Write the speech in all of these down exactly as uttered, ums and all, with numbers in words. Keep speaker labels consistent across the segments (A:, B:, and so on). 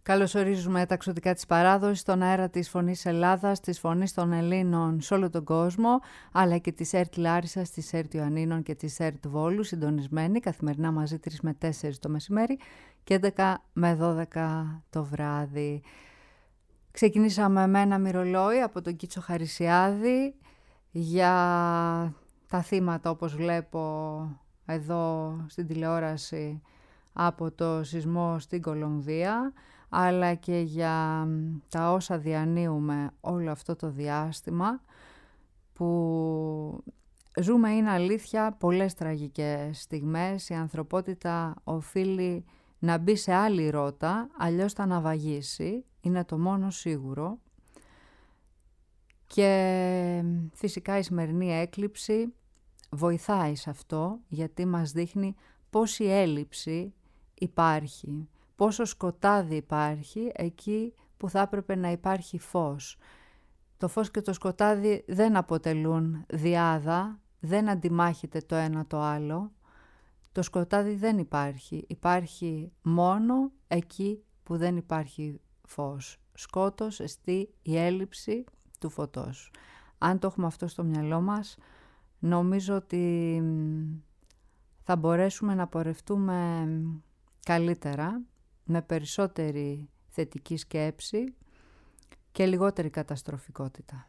A: Καλωσορίζουμε τα ξωτικά της παράδοσης στον αέρα της Φωνής Ελλάδας, της Φωνής των Ελλήνων σε όλο τον κόσμο, αλλά και της ΕΡΤ Λάρισσας, της ΕΡΤ Ιωαννίνων και της ΕΡΤ Βόλου, συντονισμένοι καθημερινά μαζί τρεις με τέσσερις το μεσημέρι και έντεκα με δώδεκα το βράδυ. Ξεκινήσαμε με ένα μυρολόι από τον Κίτσο Χαρισιάδη για τα θύματα, όπως βλέπω εδώ στην τηλεόραση, από το σεισμό στην Κολομβία, αλλά και για τα όσα διανύουμε όλο αυτό το διάστημα που ζούμε. Είναι αλήθεια πολλές τραγικές στιγμές. Η ανθρωπότητα οφείλει να μπει σε άλλη ρότα, αλλιώς θα ναυαγήσει, είναι το μόνο σίγουρο. Και φυσικά η σημερινή έκλειψη βοηθάει σε αυτό, γιατί μας δείχνει πόση έλλειψη υπάρχει, πόσο σκοτάδι υπάρχει εκεί που θα έπρεπε να υπάρχει φως. Το φως και το σκοτάδι δεν αποτελούν διάδα, δεν αντιμάχεται το ένα το άλλο. Το σκοτάδι δεν υπάρχει, υπάρχει μόνο εκεί που δεν υπάρχει φως. Σκότος εστί η έλλειψη του φωτός. Αν το έχουμε αυτό στο μυαλό μας, νομίζω ότι θα μπορέσουμε να πορευτούμε καλύτερα, με περισσότερη θετική σκέψη και λιγότερη καταστροφικότητα.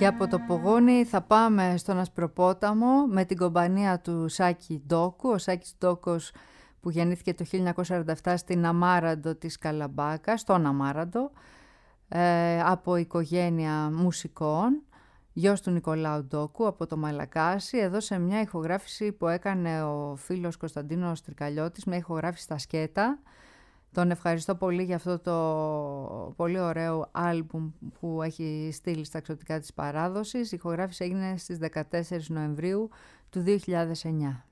A: Και από το Πογόνι θα πάμε στον Ασπροπόταμο με την κομπανία του Σάκη Ντόκου. Ο Σάκης Ντόκος που γεννήθηκε το χίλια εννιακόσια σαράντα επτά στην Αμάραντο της Καλαμπάκα, στον Αμάραντο, ε, από οικογένεια μουσικών, γιος του Νικολάου Ντόκου από το Μαλακάσι, εδώ σε μια ηχογράφηση που έκανε ο φίλος Κωνσταντίνος Τρικαλιώτης, μια ηχογράφηση στα σκέτα. Τον ευχαριστώ πολύ για αυτό το πολύ ωραίο άλμπουμ που έχει στείλει στα εξωτικά της παράδοσης. Η ηχογράφηση έγινε στις δεκατέσσερις Νοεμβρίου του δύο χιλιάδες εννιά.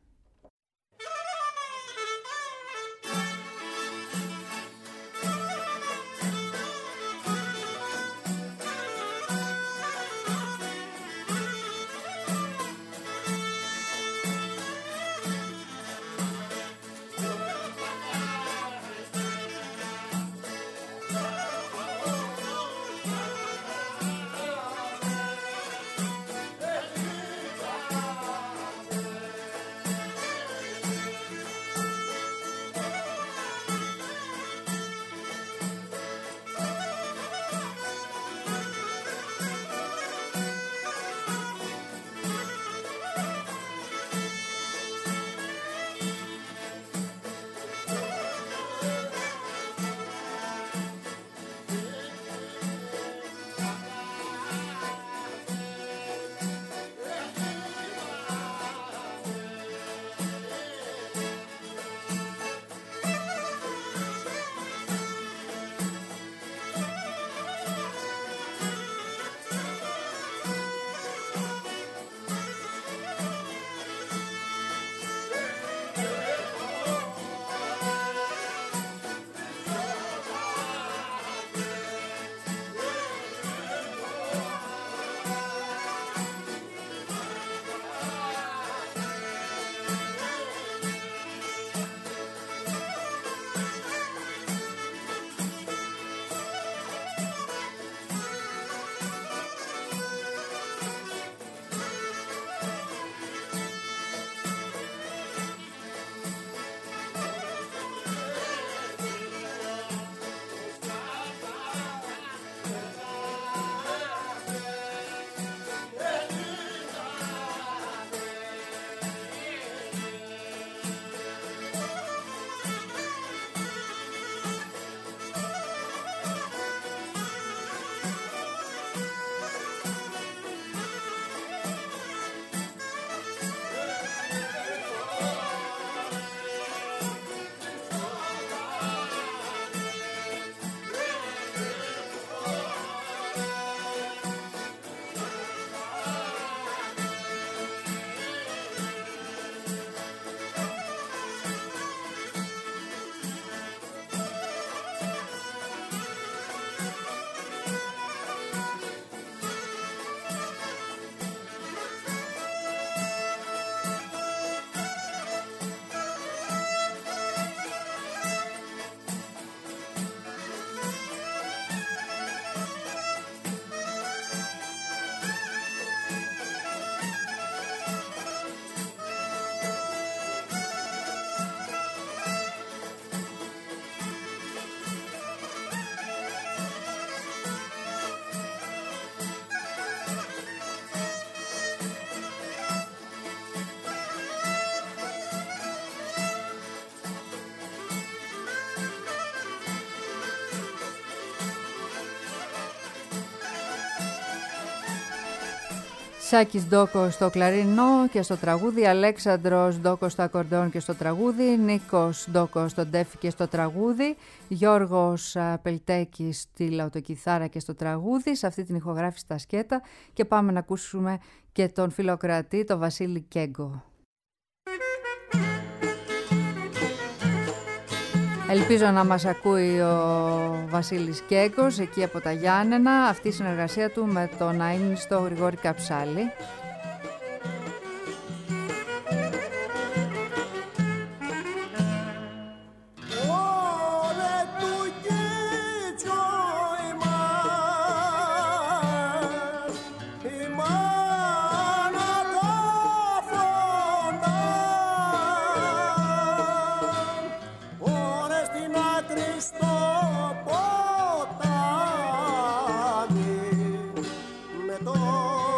A: Σάκης Ντόκος στο κλαρίνο και στο τραγούδι, Αλέξανδρος Ντόκος στο ακορντεόν και στο τραγούδι, Νίκος Ντόκος στο ντέφι και στο τραγούδι, Γιώργος Πελτέκης στη λαοτοκιθάρα και στο τραγούδι, σε αυτή την ηχογράφηση στα σκέτα, και πάμε να ακούσουμε και τον φιλοκρατή, τον Βασίλη Κέγκο. Ελπίζω να μας ακούει ο Βασίλης Κέγκος εκεί από τα Γιάννενα, αυτή η συνεργασία του με τον αείμνηστο Γρηγόρη Καψάλη.
B: Στο ποτάμι με το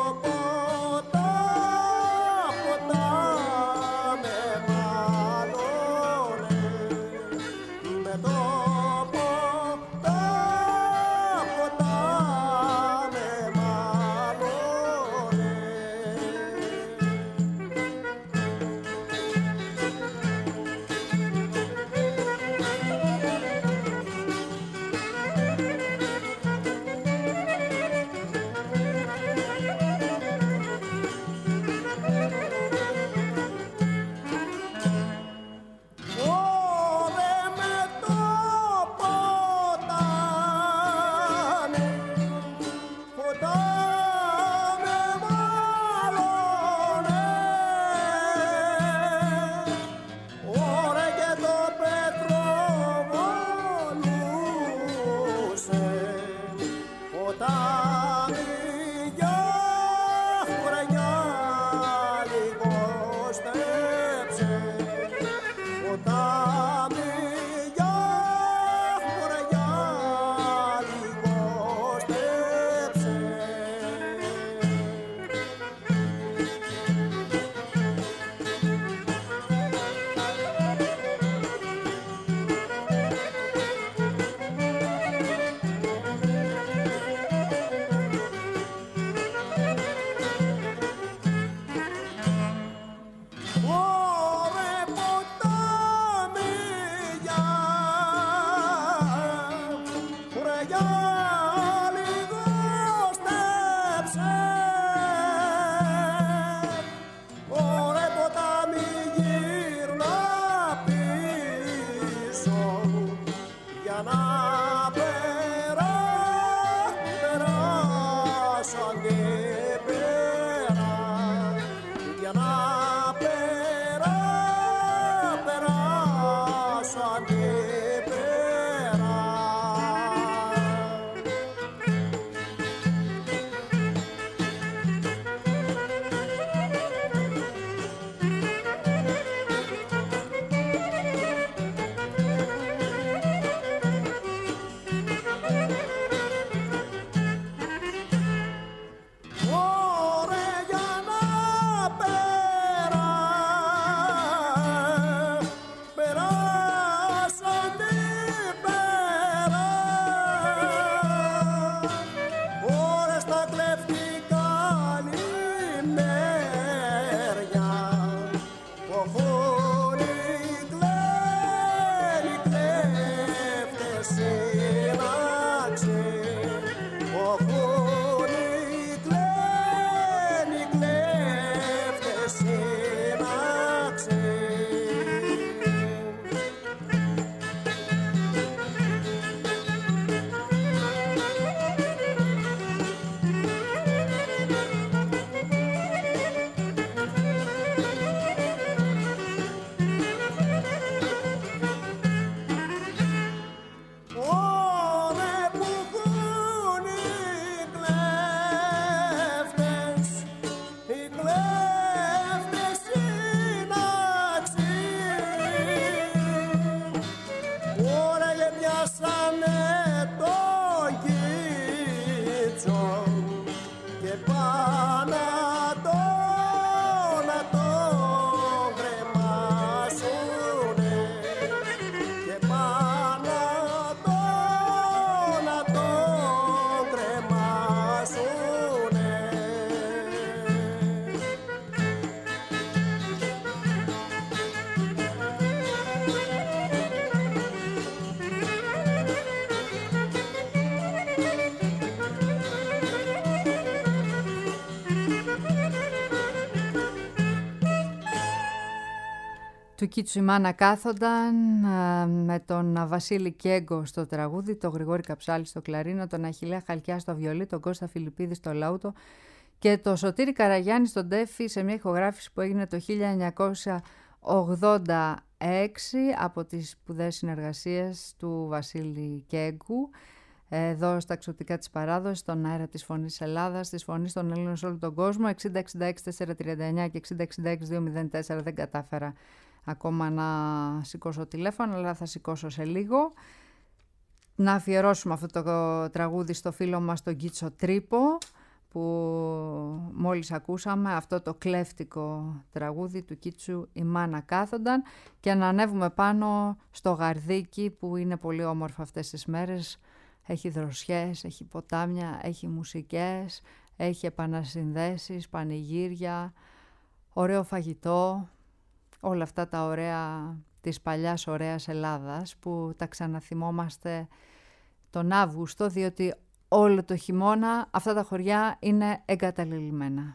A: Του Κίτσου η μάνα κάθονταν, με τον Βασίλη Κέγκο στο τραγούδι, τον Γρηγόρη Καψάλη στο κλαρίνο, τον Αχιλλέα Χαλκιά στο βιολί, τον Κώστα Φιλιππίδη στο λαούτο και το Σωτήρη Καραγιάννη στον τέφι σε μια ηχογράφηση που έγινε το χίλια εννιακόσια ογδόντα έξι από τις σπουδαίες συνεργασίες του Βασίλη Κέγκου, εδώ στα εξωτικά της παράδοσης, στον αέρα της Φωνής Ελλάδας, της Φωνής των Ελλήνων σε όλο τον κόσμο. εξήντα εξήντα έξι τετρακόσια τριάντα εννιά και εξήντα εξήντα έξι διακόσια μηδέν τέσσερα δεν κατάφερα ακόμα να σηκώσω τηλέφωνο, αλλά θα σηκώσω σε λίγο. Να αφιερώσουμε αυτό το τραγούδι στο φίλο μας τον Κίτσο Τρίπο, που μόλις ακούσαμε, αυτό το κλέφτικο τραγούδι του Κίτσου «Η μάνα κάθονταν», και να ανέβουμε πάνω στο Γαρδίκι που είναι πολύ όμορφο αυτές τις μέρες. Έχει δροσιές, έχει ποτάμια, έχει μουσικές, έχει επανασυνδέσεις, πανηγύρια, ωραίο φαγητό, όλα αυτά τα ωραία της παλιάς ωραίας Ελλάδας που τα ξαναθυμόμαστε τον Αύγουστο, διότι όλο το χειμώνα αυτά τα χωριά είναι εγκαταλελειμμένα.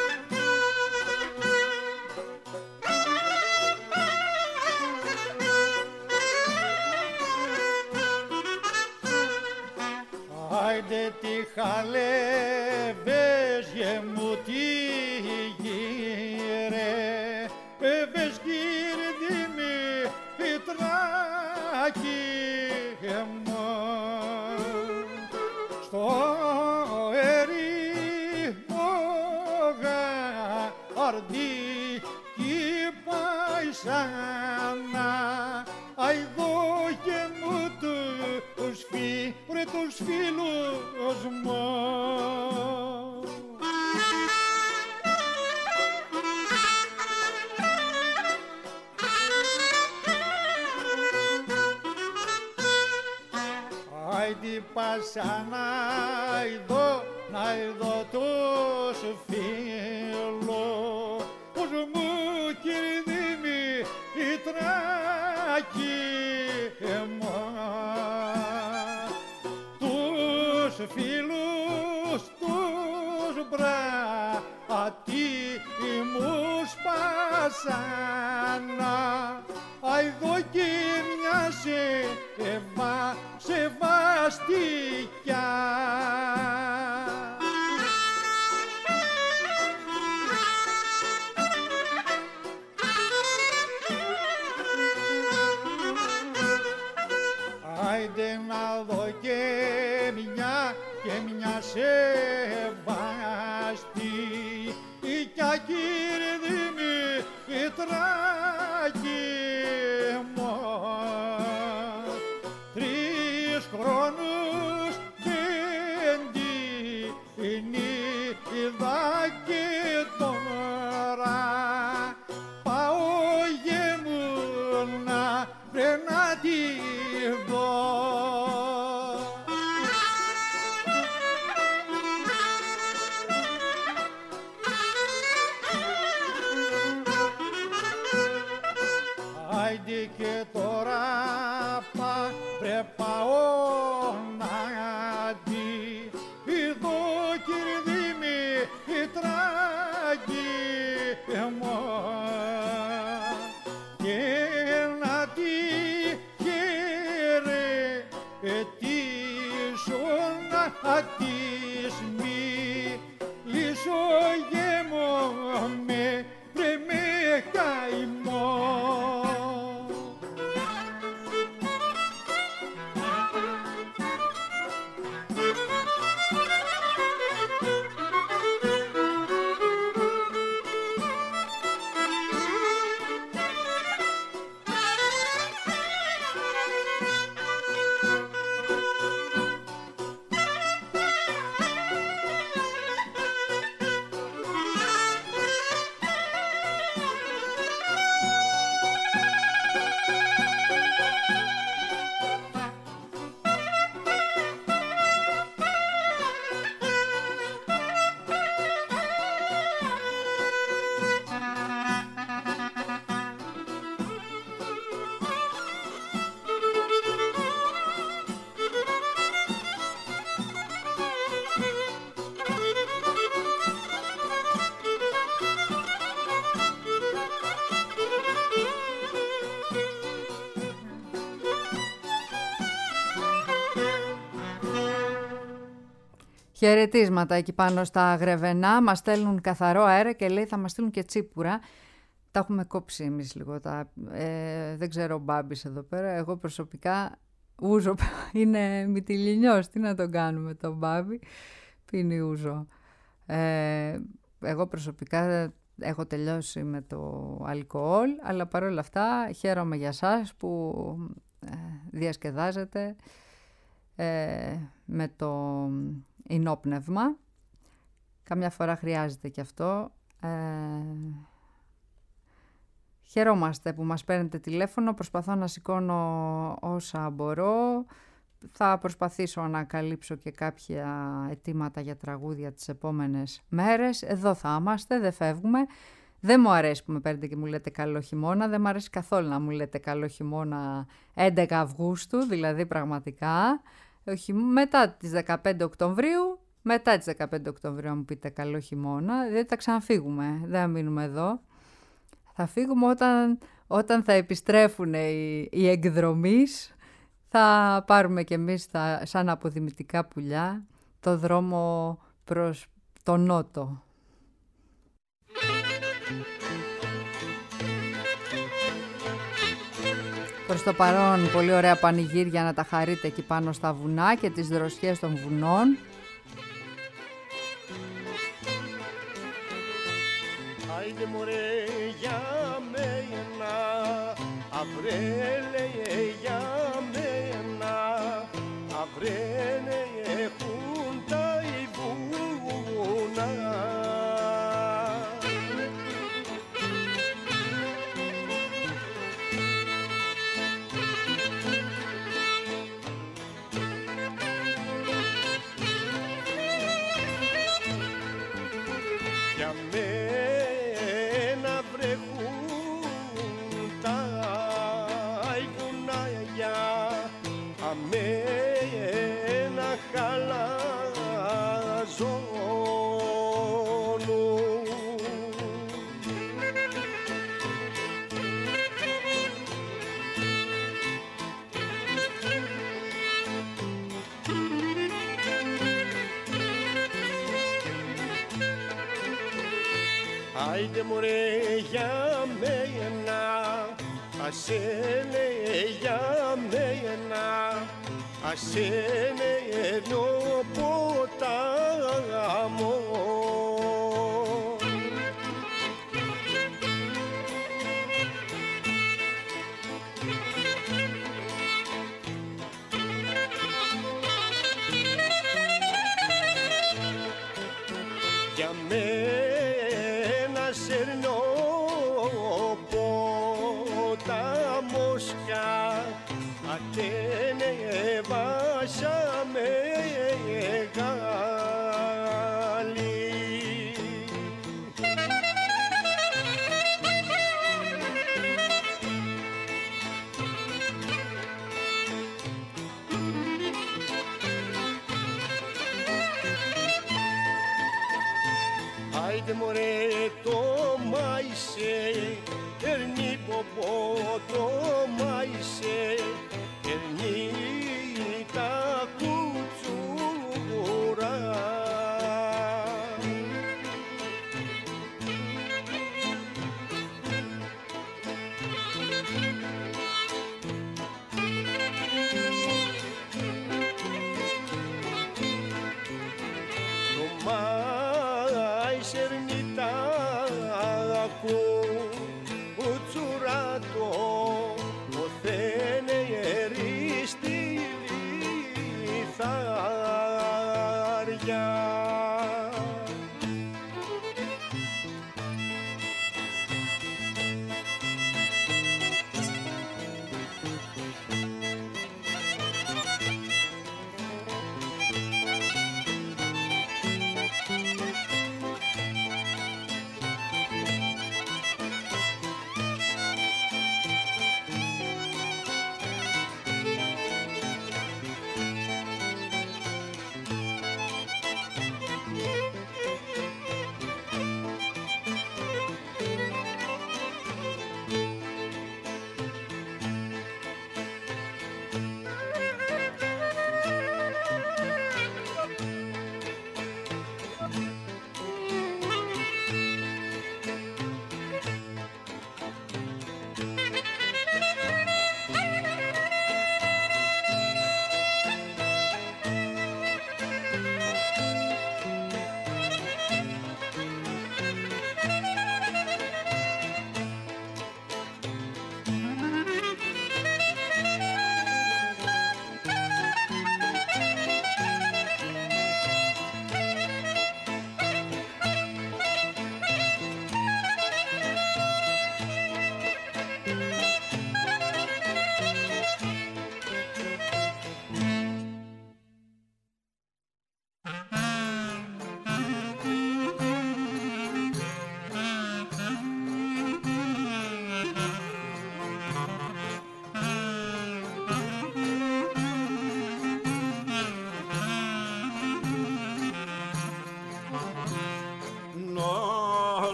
B: Thank you. Άιντε τι χαλεύες γεμού τι γύρε, έβες γύρδι μη η τράκη γεμώ. Στο ερήμο γαρδί κι παϊσάνα, αηδώ γεμού τους φίλους, ρε τους φίλους μου. Άιντι πάσα να ειδώ, να ειδώ τους φίλους, πως μου κυρδίμη η τράκη μου. Τους φίλους τους μπρατήμους πάσανα, αηδώ κι μια σεβα, σεβαστικιά. Άιντε να δω και μια, και μια σεβαστή, κι ακύρδιμη η τράκη μου. Τρεις χρόνους πέντε είναι είδα και τώρα, πάω γεμούνα πρέπει να τη δω. Άιντε και τώρα πα, πρέπει πάω να τη δω κυρδίμη η τράκη μου, και να τη χαιρετήσω να της μιλήσω γεμώ με βρε με καημό.
A: Χαιρετίσματα εκεί πάνω στα Γρεβενά, μας στέλνουν καθαρό αέρα και λέει θα μας στείλουν και τσίπουρα. Τα έχουμε κόψει εμείς λίγο, τα, ε, δεν ξέρω ο Μπάμπης εδώ πέρα, εγώ προσωπικά ούζο, είναι μυτιλινιός, τι να τον κάνουμε τον Μπάμπη, πίνει ούζο. Ε, εγώ προσωπικά έχω τελειώσει με το αλκοόλ, αλλά παρόλα αυτά χαίρομαι για σας που ε, διασκεδάζετε ε, με το ινόπνευμα. Καμιά φορά χρειάζεται και αυτό. Ε, χαιρόμαστε που μας παίρνετε τηλέφωνο, προσπαθώ να σηκώνω όσα μπορώ. Θα προσπαθήσω να καλύψω και κάποια αιτήματα για τραγούδια τις επόμενες μέρες. Εδώ θα είμαστε, δεν φεύγουμε. Δεν μου αρέσει που με παίρνετε και μου λέτε καλό χειμώνα. Δεν μου αρέσει καθόλου να μου λέτε καλό χειμώνα έντεκα Αυγούστου, δηλαδή πραγματικά. Όχι, μετά τις δεκαπέντε Οκτωβρίου, μετά τις δεκαπέντε Οκτωβρίου να μου πείτε καλό χειμώνα, δεν θα ξαναφύγουμε, δεν θα μείνουμε εδώ. Θα φύγουμε όταν, όταν θα επιστρέφουν οι, οι εκδρομείς, θα πάρουμε κι εμείς τα, σαν αποδημητικά πουλιά το δρόμο προς το νότο. Προς το παρόν πολύ ωραία πανηγύρια να τα χαρείτε εκεί πάνω στα βουνά και τις δροσιές των βουνών.
C: Άιντε μωρέ για μένα, αυρέλε για μένα, αυρέλε έχουν τα βουνά. Για μένα βρέχουν τα βουνάκια, αμένα χαλαζώνουν. Άιντε μωρέ για μένα, ασένε για μένα, ασένε ενώ ποτάμο. Για μένα σέρνω ποτάμος πια, ατένε βάσα μεγάλη. Άιντε μωρέ το μάισε, ερνί ποπό το μάισε, ερνί τα κουτσουρά. Το μάισε ερνί τα κουτσουράτο, οθένε ερίστη λιθάρια.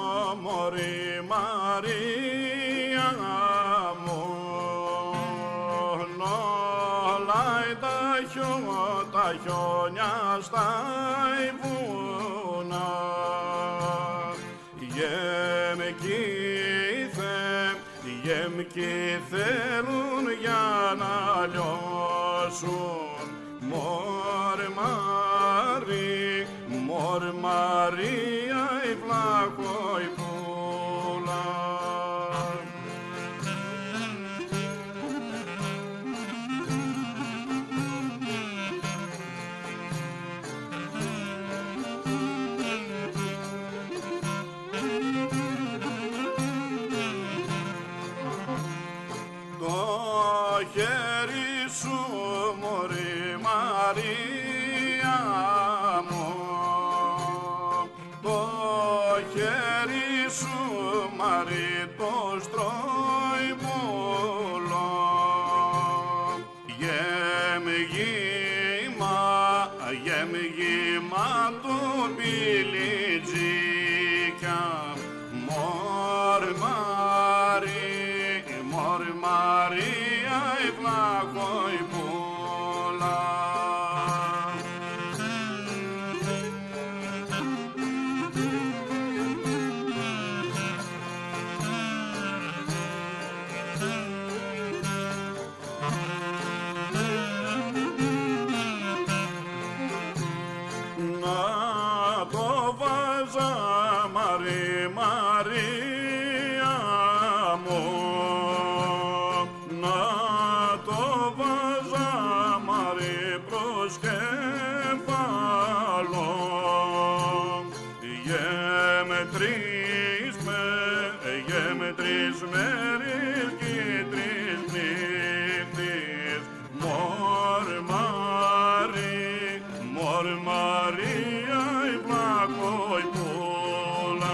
C: Μωρή Μαρία μου,
D: τα, χιό, τα χιόνια στα βουνά. Γεμκοί γεμκοί θέλουν για να λιώσουν. Μωρ Μαρή, μωρ Μαρία η βλάχο η πουλά. Το χέρι σου μωρή Μαρία μου, το χέρι σου Μαρή το στρώιμουλο, γεμγήμα, γεμγήμα του πιλιτζίκια. Μωρ Μαρή, μωρ Μαρία η βλάχο η πουλά. Να το βάζα Μαρή, Μαρία μου, να το βάζα Μαρή προς κεφάλο. Γεμετρείς με, γεμετρείς μέρες και τρεις νύχτες. Μωρ Μαρή, μωρ Μαρία η βλάχο η πουλά.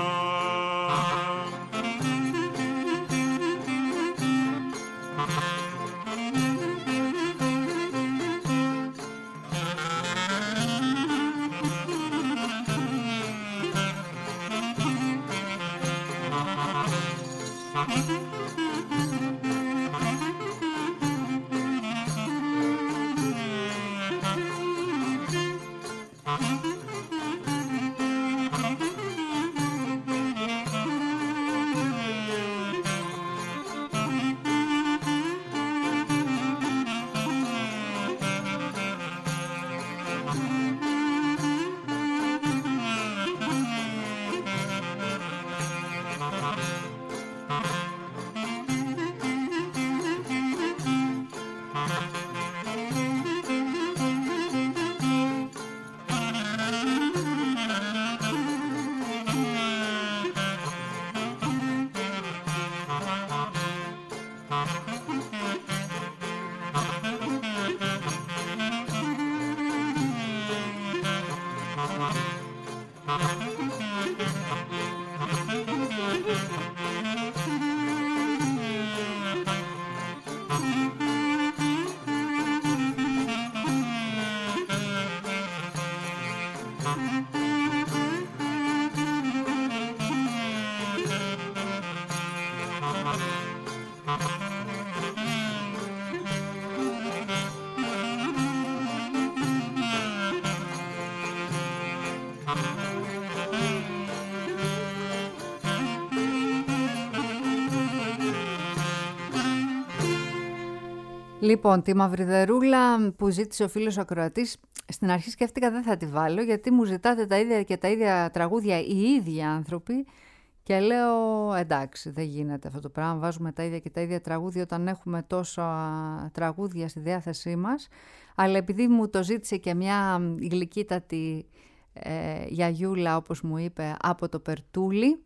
A: Λοιπόν, τη Μαυριδερούλα που ζήτησε ο φίλος ακροατής, στην αρχή σκέφτηκα δεν θα τη βάλω, γιατί μου ζητάτε τα ίδια και τα ίδια τραγούδια οι ίδιοι άνθρωποι και λέω εντάξει, δεν γίνεται αυτό το πράγμα, βάζουμε τα ίδια και τα ίδια τραγούδια όταν έχουμε τόσα τραγούδια στη διάθεσή μας, αλλά επειδή μου το ζήτησε και μια γλυκύτατη ε, γιαγιούλα, όπως μου είπε, από το Περτούλι,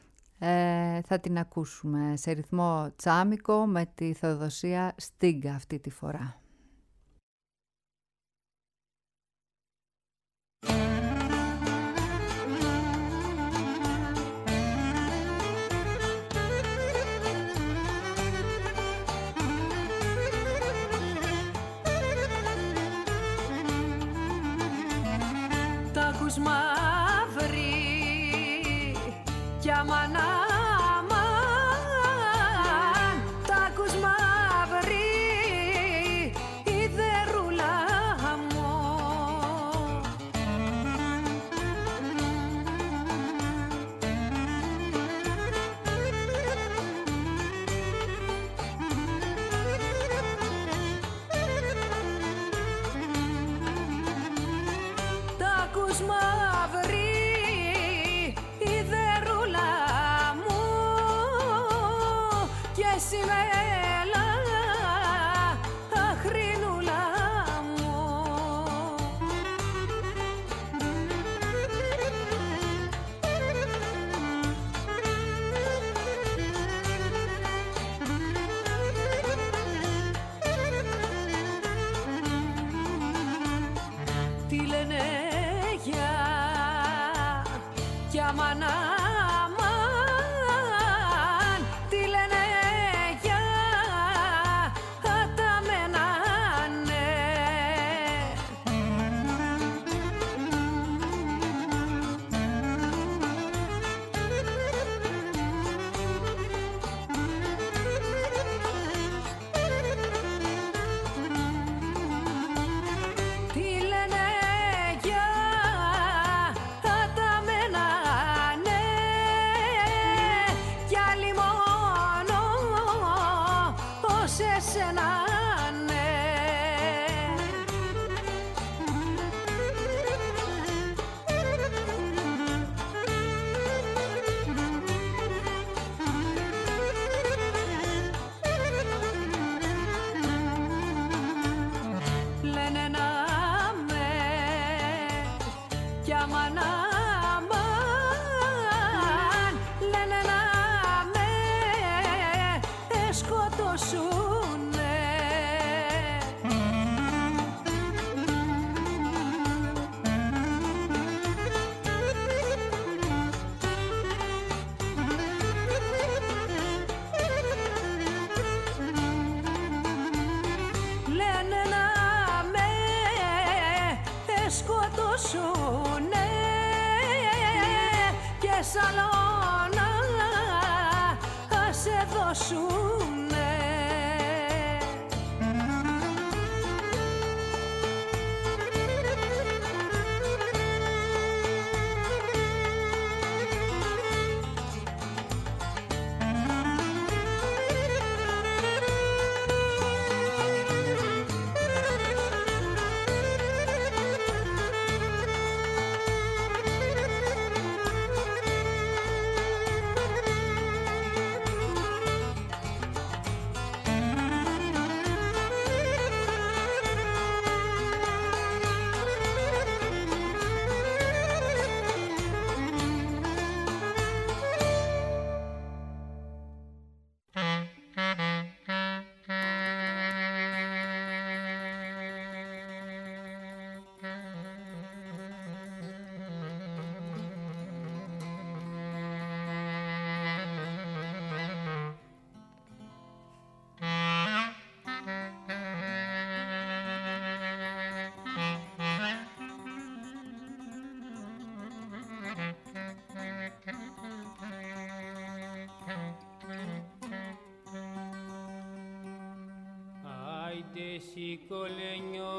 A: Ε, θα την ακούσουμε σε ρυθμό τσάμικο με τη Θεοδοσία Στίγκα αυτή τη φορά.
E: Τ' ακούς μαύρη κι αμανά. Τ' ακούς μαύρη η δερούλα ακούς μαύρη η δερούλα μου και εσύ μέλα αχρινούλα μου. Τι λένε για κι αμάν αμάν, τι λένε για τα μένανε. Τι λένε για τα μένανε κι άλλοι μόνο ως εσένα ναι. Λένε να με κι αμάν αμάν, λένε να με σκοτώσουνε. Λένε να με σκοτώσουνε και σαλόνα σε δώσουνε.
F: Άιντε σηκωλένιο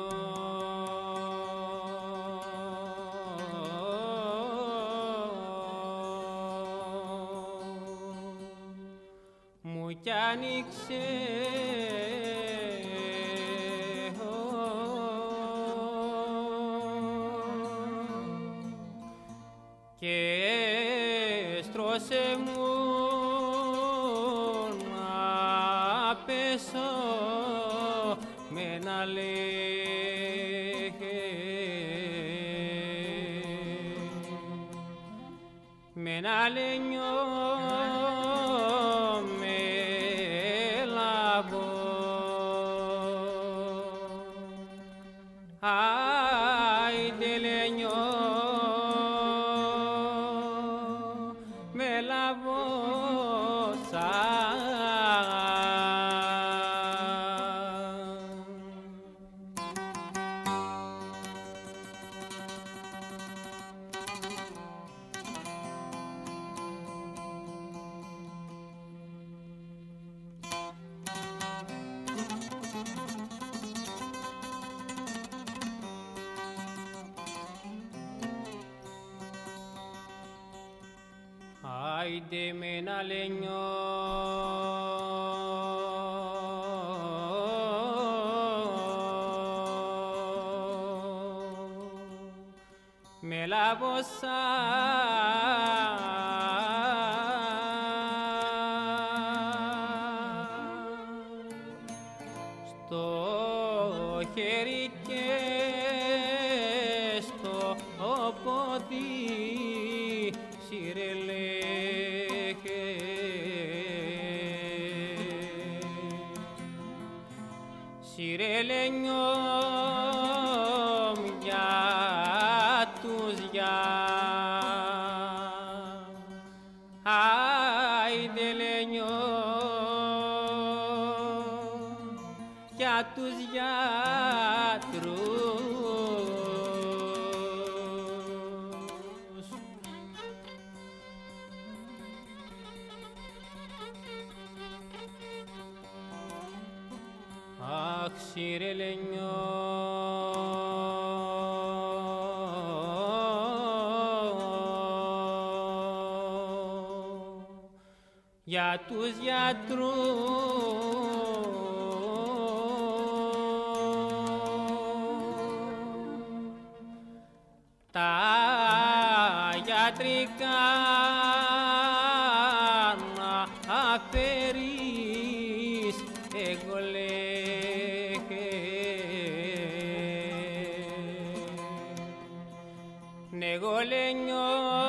F: μου κι άνοιξε και στρώσε μου να πέσω με ένα λέχε, με ένα λένιο με λαβώ. Άιντε λένιο με λαβώ Άιντε με ένα λένιο με λάβωσα στο χέρι και στο πόδι σιρελέχε σιρελένιο για τους για άιντε λένιο για τους γιατρούς αχ σιρελένιο για τους γιατρούς τα γιατρικά να αφαιρείς εγώ λέγε εγώ λένιο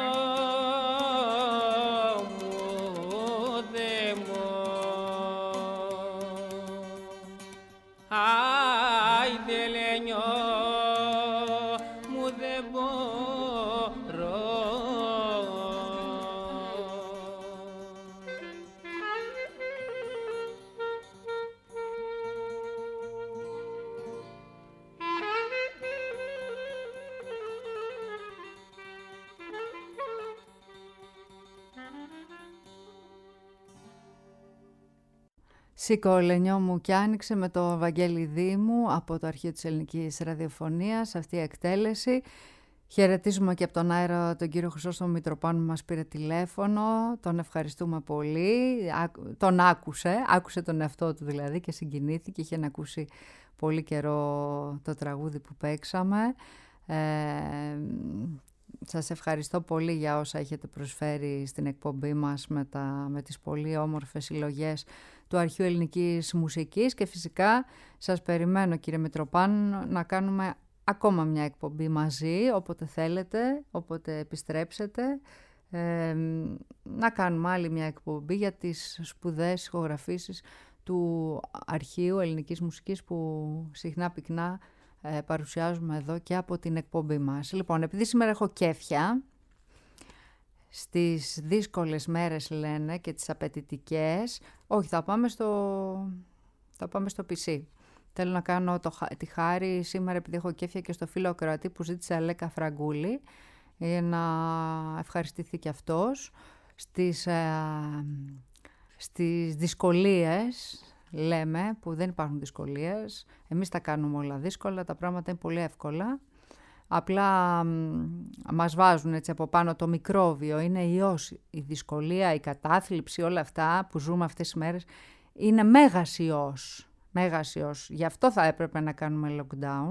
A: Σήκω Λενιό μου κι άνοιξε με το Βαγγέλη Δήμου από το αρχείο της Ελληνικής Ραδιοφωνίας, αυτή η εκτέλεση. Χαιρετίζουμε και από τον αέρα τον κύριο Χρυσόστομο Μητροπάνου που μας πήρε τηλέφωνο, τον ευχαριστούμε πολύ, τον άκουσε, άκουσε τον εαυτό του δηλαδή και συγκινήθηκε, είχε να ακούσει πολύ καιρό το τραγούδι που παίξαμε. Ε, Σας ευχαριστώ πολύ για όσα έχετε προσφέρει στην εκπομπή μας με, τα, με τις πολύ όμορφες συλλογές του Αρχείου Ελληνικής Μουσικής και φυσικά σας περιμένω κύριε Μητροπάνου να κάνουμε ακόμα μια εκπομπή μαζί όποτε θέλετε, όποτε επιστρέψετε, ε, να κάνουμε άλλη μια εκπομπή για τις σπουδαίες ηχογραφήσεις του Αρχείου Ελληνικής Μουσικής που συχνά πυκνά Ε, παρουσιάζουμε εδώ και από την εκπομπή μας. Λοιπόν, επειδή σήμερα έχω κέφια, στις δύσκολες μέρες λένε και τις απαιτητικές, όχι θα πάμε στο, θα πάμε στο πι σι. Θέλω να κάνω το, τη χάρη σήμερα επειδή έχω κέφια και στο φίλο ακροατή που ζήτησε Αλέκα Φραγκούλη για να ευχαριστηθεί και αυτός στις, ε, στις δυσκολίες λέμε που δεν υπάρχουν δυσκολίες, εμείς τα κάνουμε όλα δύσκολα, τα πράγματα είναι πολύ εύκολα, απλά μ, μας βάζουν έτσι από πάνω το μικρόβιο, είναι ιός, η δυσκολία, η κατάθλιψη, όλα αυτά που ζούμε αυτές τις μέρες είναι μέγας ιός, μέγας ιός, γι' αυτό θα έπρεπε να κάνουμε lockdown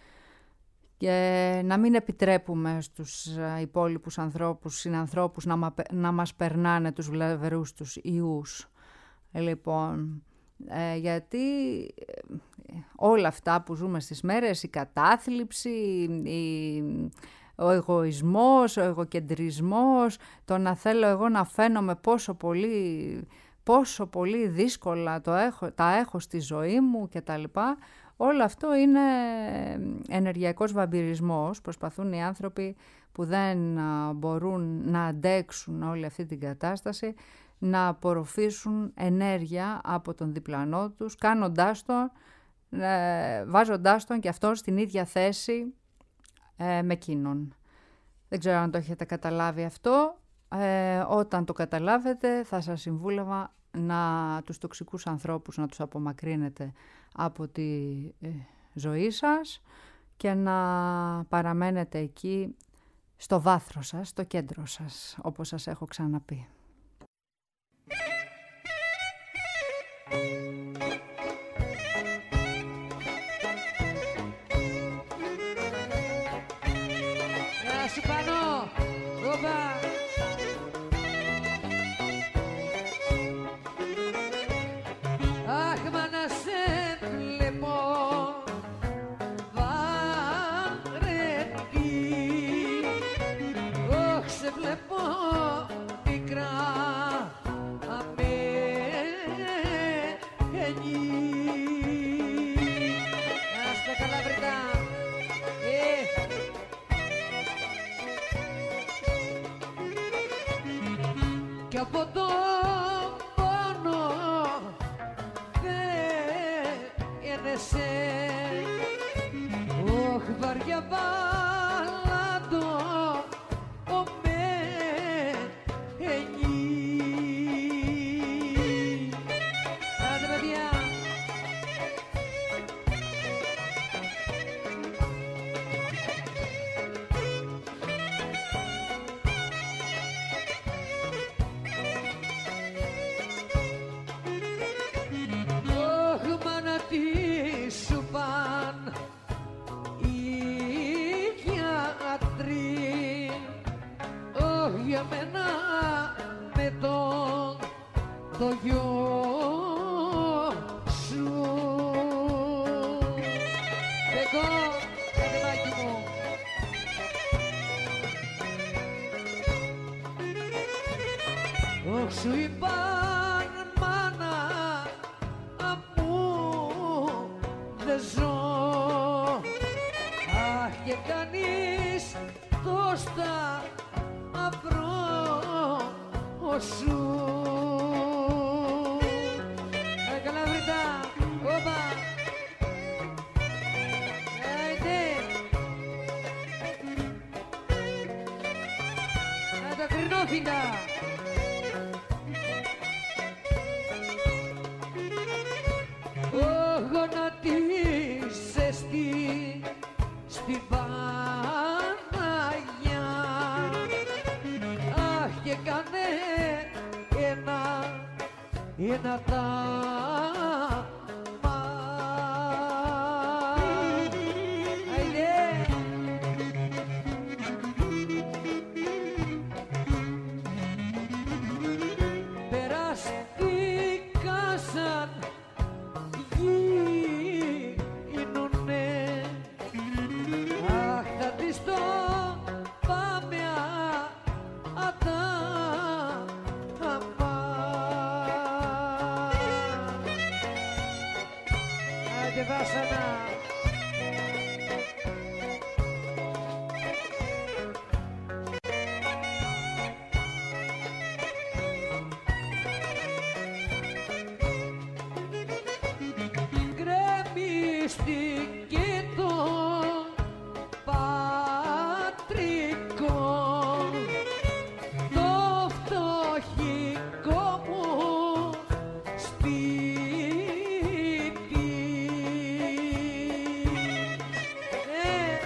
A: και να μην επιτρέπουμε στους υπόλοιπους ανθρώπους, συνανθρώπους να, μα, να μας περνάνε τους βλαβερούς τους ιούς. Λοιπόν, Ε, γιατί όλα αυτά που ζούμε στις μέρες, η κατάθλιψη, η, ο εγωισμός, ο εγωκεντρισμός, το να θέλω εγώ να φαίνομαι πόσο πολύ, πόσο πολύ δύσκολα το έχω, τα έχω στη ζωή μου και τα λοιπά, όλο αυτό είναι ενεργειακός βαμπυρισμός. Προσπαθούν οι άνθρωποι που δεν μπορούν να αντέξουν όλη αυτή την κατάσταση να απορροφήσουν ενέργεια από τον διπλανό τους, κάνοντάς τον, ε, βάζοντάς τον και αυτό στην ίδια θέση ε, με εκείνον. Δεν ξέρω αν το έχετε καταλάβει αυτό. Ε, όταν το καταλάβετε θα σας συμβούλευα να τους τοξικούς ανθρώπους να τους απομακρύνετε από τη ε, ζωή σας και να παραμένετε εκεί στο βάθρο σας, στο κέντρο σας, όπως σας έχω ξαναπεί.
E: σου πάνω. Οπα. Αχ, μα να σε βλέπω βαρετή. Ωχ, σε βλέπω μικρά αμένη. Ας τα καλά βρετά. Ε. Κι από το πόνο φαίνεσαι. Ωχ, βαριά μπάλαντο ο μένει. Άντε παιδιά. Ωχ, μάνα τι σου παν οι γιατροί. Ωχ, για μένα με τον το γιο σου. Εγώ, κάντε μάκι μου. Ωχ, σου είπαν μάνα αμού δεν ζω. Αχ, και κανείς το σταυρό σου. Ε, καλά βρήκα. Όπα. Άιντε. Να τα κρινόφιντα. Ο γονατής στη στην Παναγιά. Αχ, και κάνε ένα ένα τάμα. Άιντε. Περαστήκα σαν γίνουνε. Αχ, θα της το πάμε ατάμα. Άντε βάσανα. Γκρεμίστηκε το πατρικό, το φτωχικό μου σπίτι. Ε.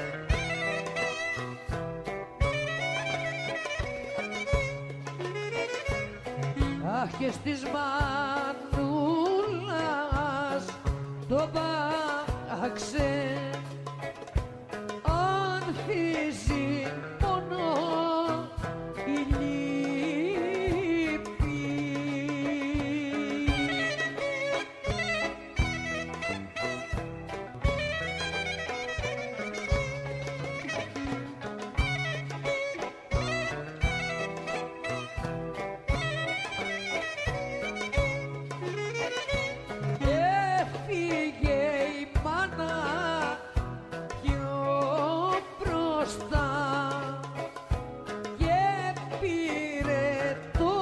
E: Αχ, και στις μανούλας το πάξε ανθίζει μόνο η λύπη. Έφυγε η μάνα πιο μπροστά και πήρε το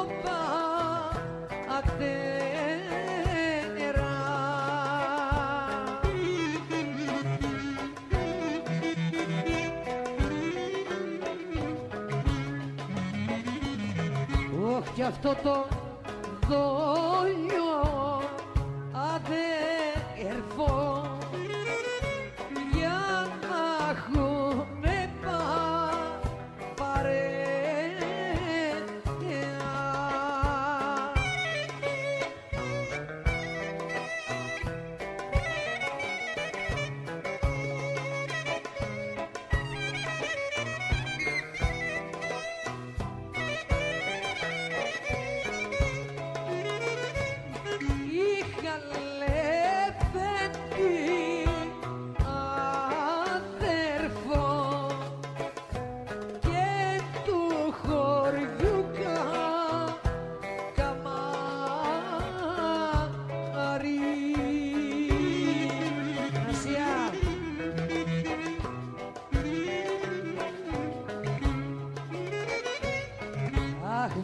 E: πατέρα. Ωχ, κι αυτό το δόλιο αδέρφο για να έχουνε παρέα.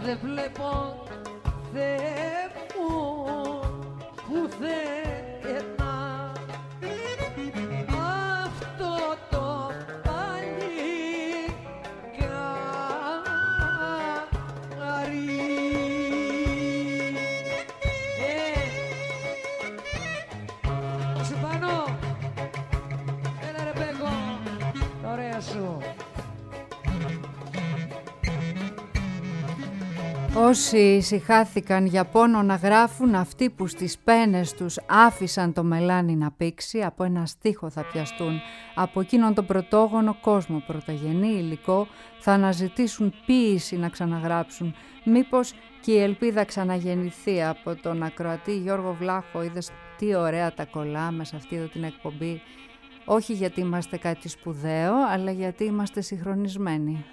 E: δεν βλέπω Θεέ μου πουθενά αυτό το παλικάρι. Ε, σου πάνω, έλα ρε Μπέκο, τα ωραία σου.
A: Όσοι ησυχάθηκαν για πόνο να γράφουν, αυτοί που στις πένες τους άφησαν το μελάνι να πήξει, από ένα στίχο θα πιαστούν, από εκείνον τον πρωτόγονο κόσμο, πρωταγενή υλικό, θα αναζητήσουν ποίηση να ξαναγράψουν. Μήπως και η ελπίδα ξαναγεννηθεί. Από τον ακροατή Γιώργο Βλάχο, είδες τι ωραία τα κολλάμε σε αυτή εδώ την εκπομπή, όχι γιατί είμαστε κάτι σπουδαίο, αλλά γιατί είμαστε συγχρονισμένοι.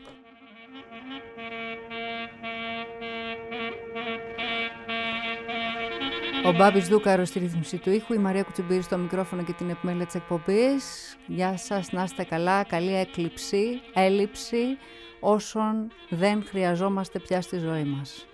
A: Ο Μπάμπης Δούκαρος στη ρύθμιση του ήχου, η Μαρία Κουτσιμπήρη στο μικρόφωνο και την επιμέλεια της εκπομπής. Γεια σας, να είστε καλά, καλή έκλειψη, έλλειψη όσων δεν χρειαζόμαστε πια στη ζωή μας.